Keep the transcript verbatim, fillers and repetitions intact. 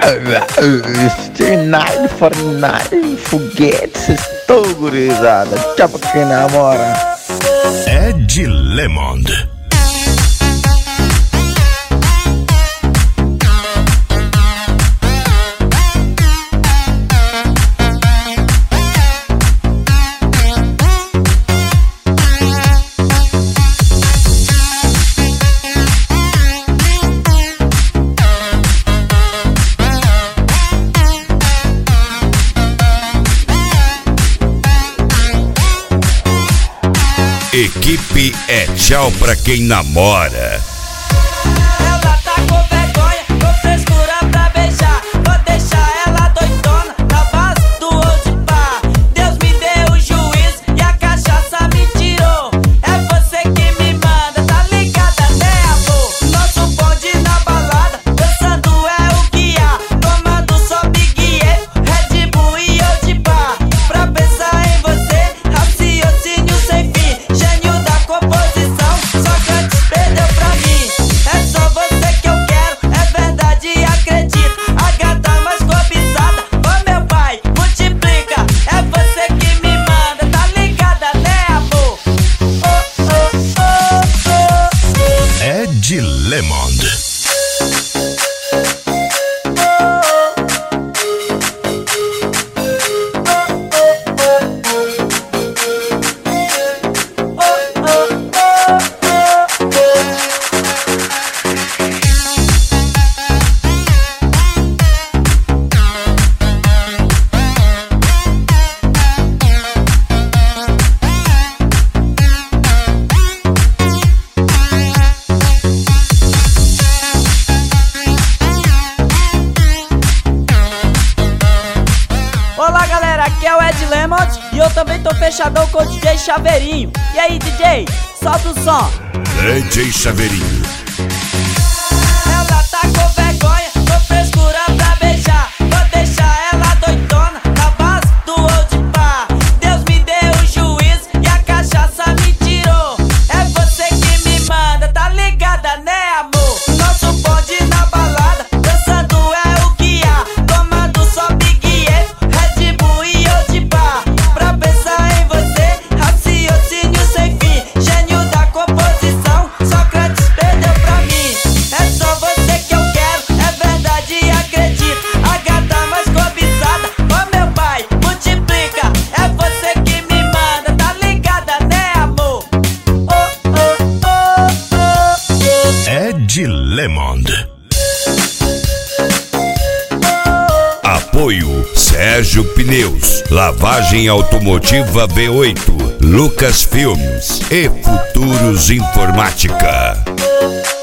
Nine for nine, foguetes, estou gurizada. Tchau pra quem namora. Ed Lemond. Equipe é tchau pra quem namora. Ela tá com vergonha, com frescura pra beijar. Vou deixar ela doidona na base do old bar. Deus me deu o juízo e a cachaça me tirou. É você que me manda, tá ligada, né, amor? Nosso bonde na balada, dançando é o que há. Tomando só Big E, Red Bull e old bar. Pra pensar em você, raciocínio sem fim. Gênio da composição, Sócrates perdeu pra mim. É só você que eu quero, é verdade, acredito. A gata mais cobiçada, ô meu pai, multiplica. É você que me manda, tá ligada, né, amor? Oh, oh, oh, oh, oh. Ed Lemond. Olá galera, aqui é o Ed Lemond e eu também tô fechadão com o D J Chaveirinho. E aí D J, solta o som. D J Chaveirinho. Ela tá com vergonha, com frescura pra beijar. Vou deixar ela doidona na base do old bar. Deus me deu o juízo e a cachaça me tirou. É você que me manda, tá ligada, né, amor? Nosso bonde na balada, dançando é o que há. Tomando só Big E, Red Bull e old bar. Pra pensar em você, raciocínio sem fim. Gênio da composição, Sócrates perdeu pra mim. É só você que eu quero, é verdade, acredito. A gata mais cobiçada, ô meu pai, multiplica. É você que me manda, tá ligada, né, amor? Oh, oh, oh, oh, oh. Ed Lemond. Apoio Sérgio Pneus, Lavagem Automotiva V oito, Lucas Filmes e Futuros Informática.